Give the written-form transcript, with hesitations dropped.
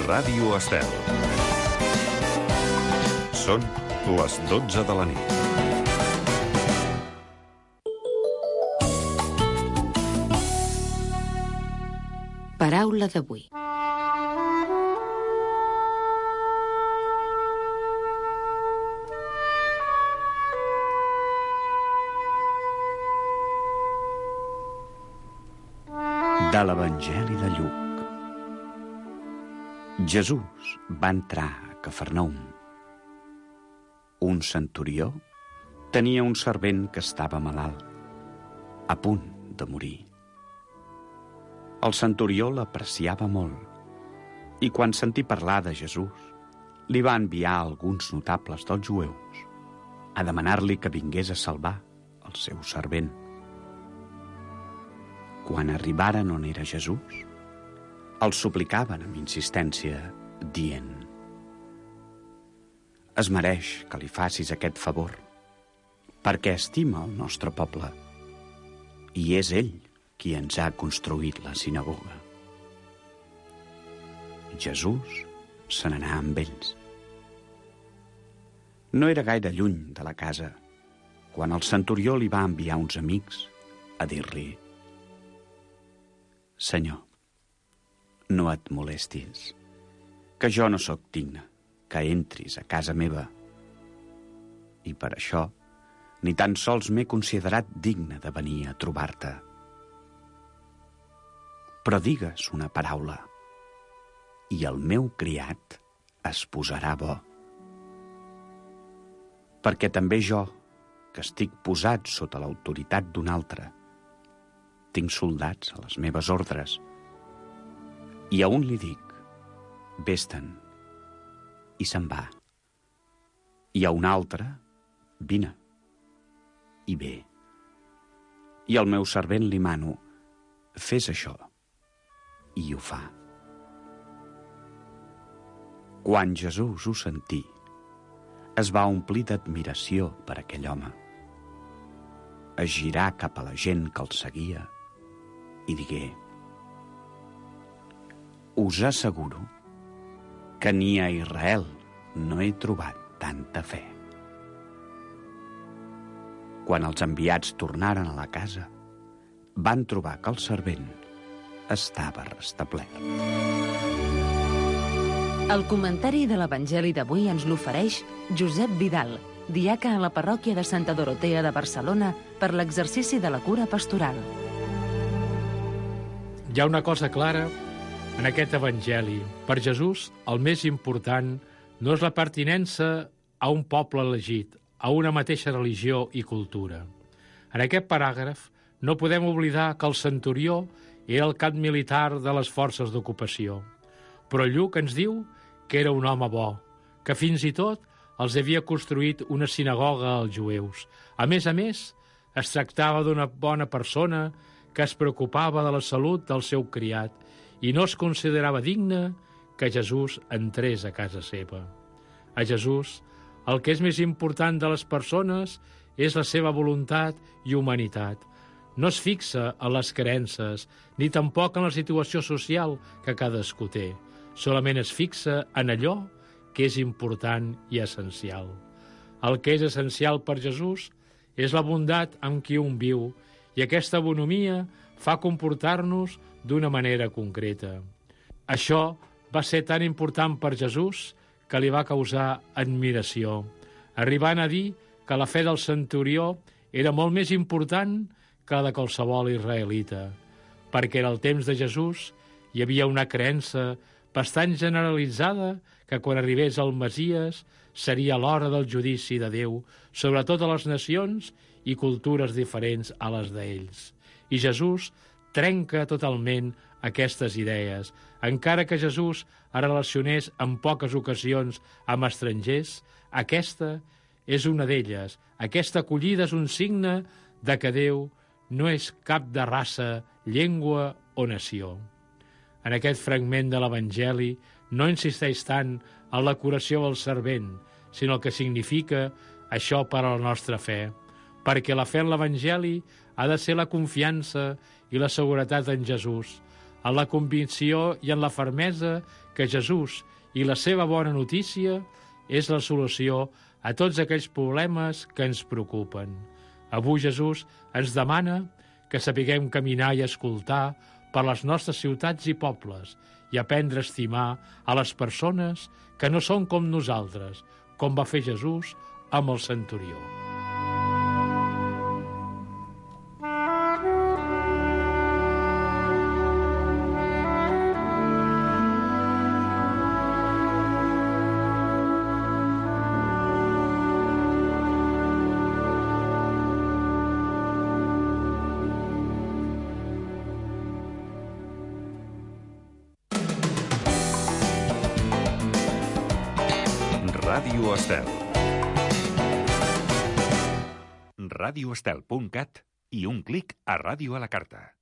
Ràdio Estel. Són les 12 de la nit. Paraula d'avui. De l'Evangeli de Lluc. Jesús va entrar a Cafarnaum. Un centurió tenia un servent que estava malalt, a punt de morir. El centurió l'apreciava molt i quan sentí parlar de Jesús li va enviar alguns notables dels jueus a demanar-li que vingués a salvar el seu servent. Quan arribaren on era Jesús, el suplicaven amb insistència, dient: «Es mereix que li facis aquest favor, perquè estima el nostre poble, i és ell qui ens ha construït la sinagoga». Jesús se n'anà amb ells. No era gaire lluny de la casa, quan el centurió li va enviar uns amics a dir-li: «Senyor, no et molestis, que jo no sóc digne que entris a casa meva, i per això ni tan sols m'he considerat digne de venir a trobar-te. Però digues una paraula, i el meu criat es posarà bo. Perquè també jo, que estic posat sota l'autoritat d'un altre, tinc soldats a les meves ordres, i a un li dic: vés-te'n, i se'n va, i a un altre: vine, i ve, i al meu servent li mano: fes això, i ho fa». Quan Jesús ho sentí, es va omplir d'admiració per aquell home. Es girà cap a la gent que el seguia i digué: «Us asseguro que ni a Israel no he trobat tanta fe». Quan els enviats tornaren a la casa, van trobar que el servent estava restablert. El comentari de l'Evangeli d'avui ens l'ofereix Josep Vidal, diaca a la parròquia de Santa Dorotea de Barcelona per l'exercici de la cura pastoral. Hi ha una cosa clara en aquest Evangeli. Per Jesús, el més important no és la pertinença a un poble elegit, a una mateixa religió i cultura. En aquest paràgraf no podem oblidar que el centurió era el cap militar de les forces d'ocupació. Però Lluc ens diu que era un home bo, que fins i tot els havia construït una sinagoga als jueus. A més, es tractava d'una bona persona que es preocupava de la salut del seu criat i no es considerava digne que Jesús entrés a casa seva. A Jesús, el que és més important de les persones és la seva voluntat i humanitat. No es fixa en les creences, ni tampoc en la situació social que cadascú té. Solament es fixa en allò que és important i essencial. El que és essencial per Jesús és la bondat amb qui un viu, i aquesta bonomia fa comportar-nos d'una manera concreta. Això va ser tan important per Jesús que li va causar admiració, arribant a dir que la fe del centurió era molt més important que la de qualsevol israelita, perquè en el temps de Jesús hi havia una creença bastant generalitzada que quan arribés el Messies seria l'hora del judici de Déu sobre totes les nacions i cultures diferents a les d'ells. I Jesús trenca totalment aquestes idees. Encara que Jesús es relacionés en poques ocasions amb estrangers, aquesta és una d'elles. Aquesta acollida és un signe de que Déu no és cap de raça, llengua o nació. En aquest fragment de l'Evangeli no insisteix tant en la curació del servent, sinó el que significa això per a la nostra fe, perquè la fe en l'Evangeli ha de ser la confiança i la seguretat en Jesús, en la convicció i en la fermesa que Jesús i la seva bona notícia és la solució a tots aquells problemes que ens preocupen. Avui Jesús ens demana que sapiguem caminar i escoltar per les nostres ciutats i pobles i aprendre a estimar a les persones que no són com nosaltres, com va fer Jesús amb el centurió. Ràdio Estel. radioestel.cat i un clic a Ràdio a la Carta.